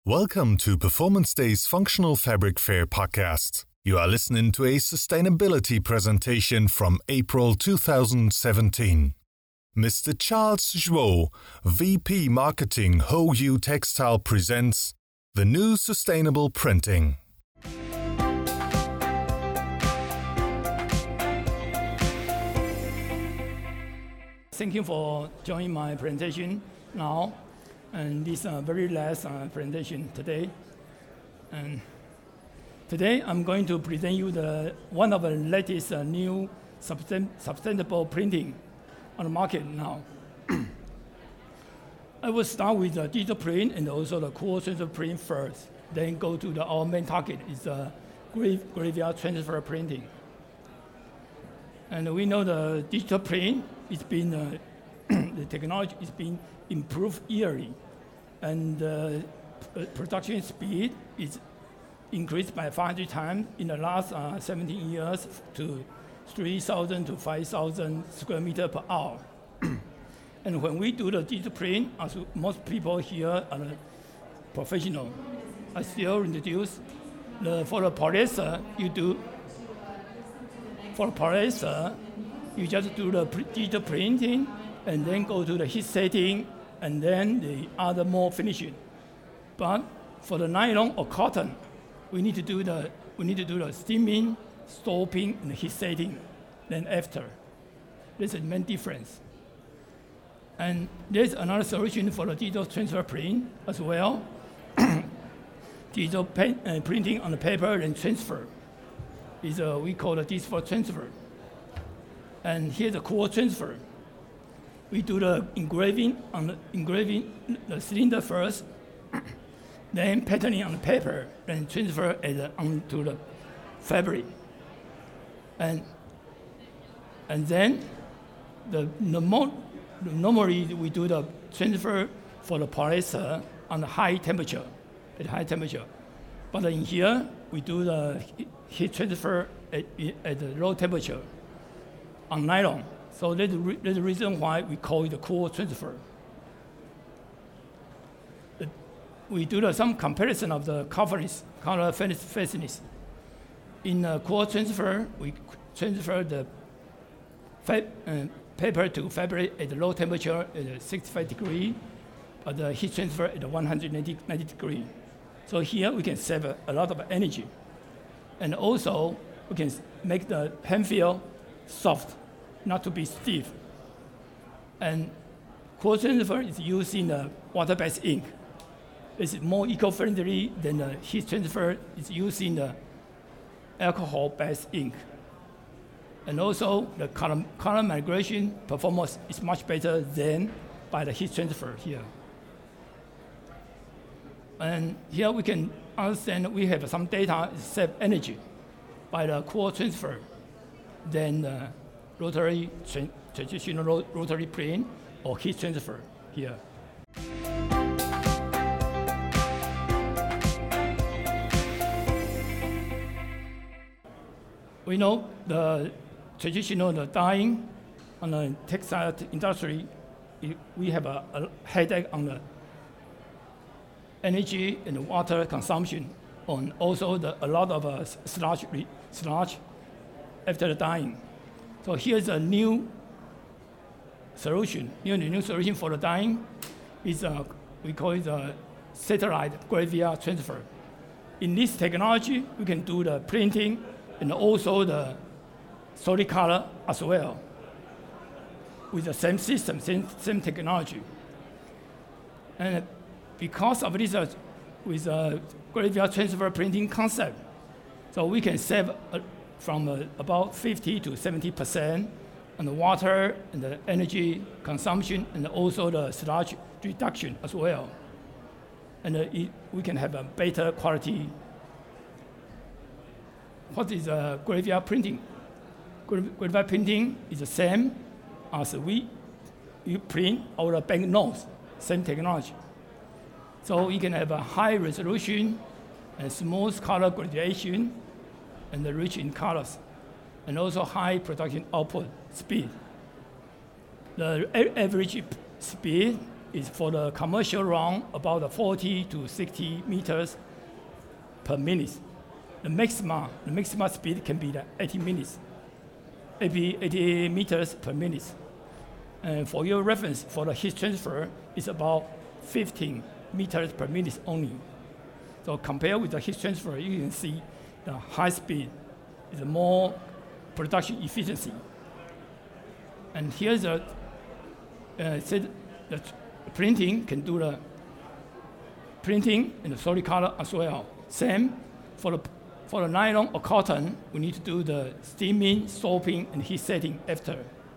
Welcome to Performance Day's Functional Fabric Fair podcast. You are listening to a sustainability presentation from April 2017. Mr. Charles Zhuo, VP Marketing HoYu Textile presents the new sustainable printing. Thank you for joining my presentation now. And this very last presentation today. And today I'm going to present you one of the latest new sustainable printing on the market now. I will start with the digital print and also the core transfer print first, then go to our main target is the gravure transfer printing. And we know the digital print is being the technology is being improved yearly, and production speed is increased by 500 times in the last 17 years to 3,000 to 5,000 square meters per hour. And when we do the digital print, as most people here are professional, I still introduce for the polyester, you just do the digital printing and then go to the heat setting and then the other more finishing. But for the nylon or cotton, we need to do the steaming, stopping, and heat setting. Then after, there's a main difference. And there's another solution for the digital transfer print as well. Digital printing on the paper and transfer is we call the digital transfer. And here's the core transfer. We do the engraving the cylinder first, then patterning on the paper, then transfer it onto the fabric. And then normally we do the transfer for the polyester on the high temperature, at high temperature. But in here, we do the heat transfer at the low temperature on nylon. So that's the reason why we call it the core transfer. We do some comparison of the color fastness. In core transfer, we transfer the paper to fabric at low temperature at 65 degrees, but the heat transfer at 190 degrees. So here we can save a lot of energy. And also, we can make the hand feel soft, not to be stiff. And core transfer is using the water-based ink. It's more eco-friendly than the heat transfer is using the alcohol-based ink. And also the color migration performance is much better than by the heat transfer here. And here we can understand we have some data save energy by the core transfer than the traditional rotary print or heat transfer here. We know the traditional dyeing on the textile industry, we have a headache on the energy and water consumption, and also a lot of sludge after the dyeing. So here's a new solution. The new solution for the dyeing is we call it a satellite gravure transfer. In this technology, we can do the printing and also the solid color as well with the same system, same technology. And because of this, with gravure transfer printing concept, so we can save from about 50 to 70% on the water and the energy consumption and also the sludge reduction as well. And we can have a better quality. What is gravure printing? Gravure printing is the same as you print our banknotes, same technology. So you can have a high resolution and smooth color gradation and rich in colors, and also high production output speed. The average speed is for the commercial run about 40 to 60 meters per minute. The maximum speed can be 80 meters per minute. And for your reference, for the heat transfer, it's about 15 meters per minute only. So compared with the heat transfer, you can see the high speed is more production efficiency. And here's the printing can do the printing in the solid color as well. Same for the nylon or cotton, we need to do the steaming, soaping, and heat setting after.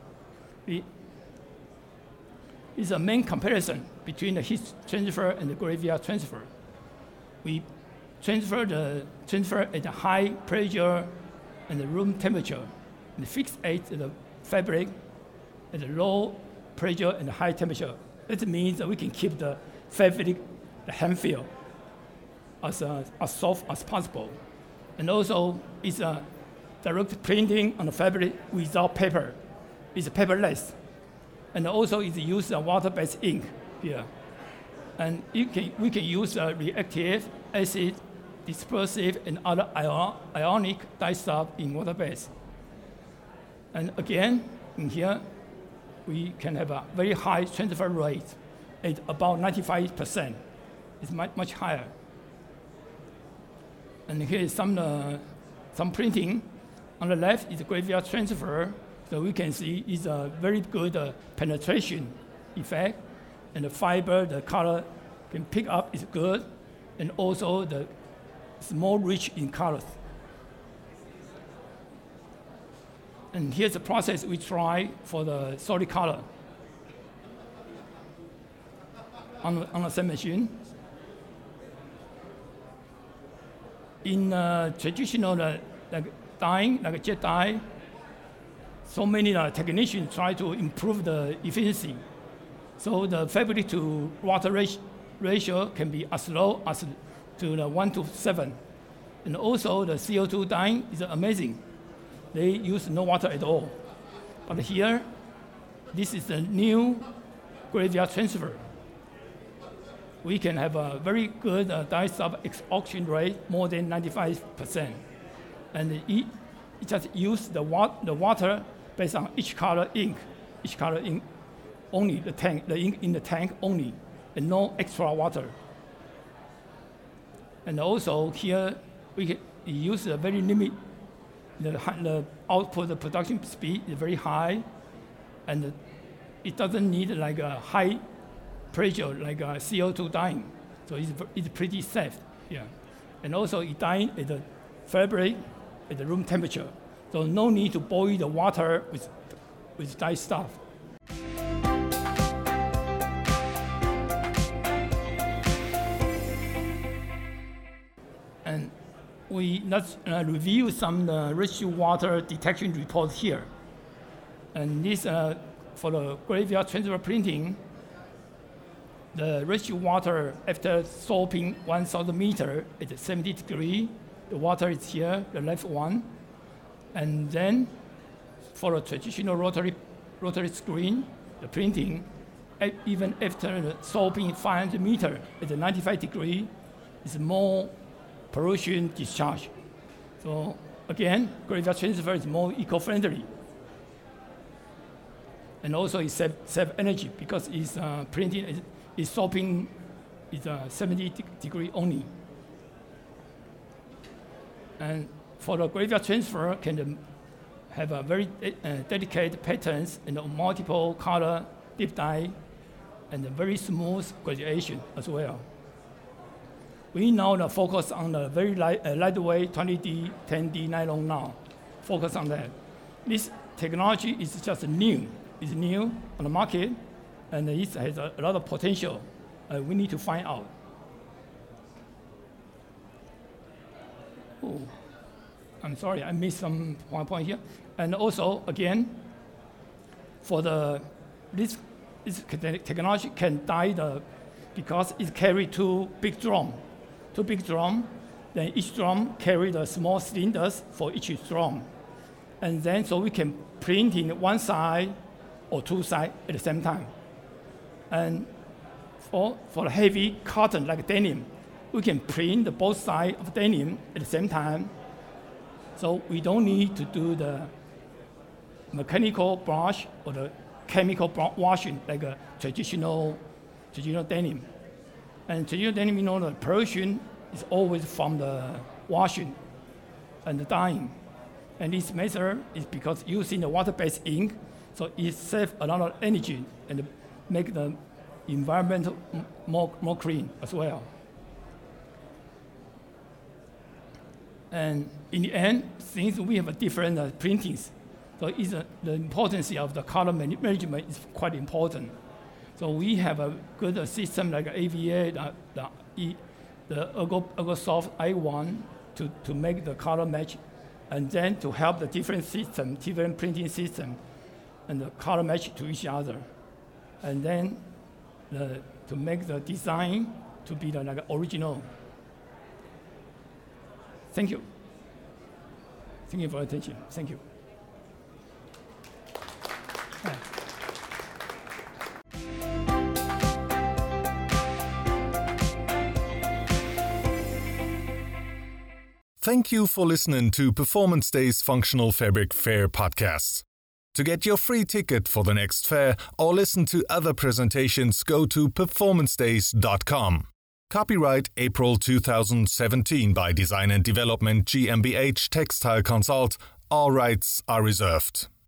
It's a main comparison between the heat transfer and the gravure transfer. We transfer at a high pressure and the room temperature, and fixate the fabric at a low pressure and high temperature. That means that we can keep the fabric, the hem feel, as soft as possible. And also, it's a direct printing on the fabric without paper. It's paperless. And also, it uses a water-based ink here. And we can use reactive, acid, dispersive, and other ionic dye stuff in water-based. And again, in here, we can have a very high transfer rate at about 95%. It's much higher. And here is some printing. On the left is gravure transfer. So we can see it's a very good penetration effect. And the fiber, the color can pick up is good. And also it's more rich in colors. And here's the process we try for the solid color on the same machine. In traditional like dyeing, like a jet dye, so many technicians try to improve the efficiency. So the fabric to water ratio can be as low as to the 1:7. And also the CO2 dyeing is amazing. They use no water at all. But here, this is the new gravure transfer. We can have a very good dye stuff exhaustion rate, more than 95%. And it just use the water based on each color ink only, the ink in the tank only, and no extra water. And also here, we can use a very limited. The output, the production speed is very high, and it doesn't need like a high pressure like a CO2 dyeing, so it's pretty safe. Yeah, and also it dyeing at the fabric at the room temperature, so no need to boil the water with dye stuff. And let's review some residue water detection reports here. And this, for the gravure transfer printing, the residue water after soaping 1,000 meters at 70 degrees, the water is here, the left one. And then for a traditional rotary screen, the printing, even after the soaping 500 meters at 95 degrees, is more pollution discharge. So again, gravure transfer is more eco-friendly. And also it save energy because it's printing, it's soaping is 70 degree only. And for the gravure transfer, can have a very dedicated patterns and multiple color deep dye and a very smooth graduation as well. We now focus on the very lightweight 20D, 10D nylon now. Focus on that. This technology is just new. It's new on the market, and it has a lot of potential. We need to find out. Oh, I'm sorry, I missed one point here. And also, again, for this technology can dye because it carries two big drums, then each drum carry the small cylinders for each drum. And then so we can print in one side or two sides at the same time. And or for the heavy cotton like denim, we can print both sides of denim at the same time. So we don't need to do the mechanical brush or the chemical washing like a traditional denim. And traditional denim, the pollution is always from the washing and the dyeing. And this method is because using the water-based ink, so it saves a lot of energy and make the environment more clean as well. And in the end, since we have different printings, so the importance of the color management is quite important. So we have a good system like AVA, the ErgoSoft i1 to make the color match, and then to help the different printing system, and the color match to each other. And then to make the design to be like original. Thank you. Thank you for your attention. Thank you. Thank you for listening to Performance Day's Functional Fabric Fair podcast. To get your free ticket for the next fair or listen to other presentations, go to performancedays.com. Copyright April 2017 by Design and Development GmbH Textile Consult. All rights are reserved.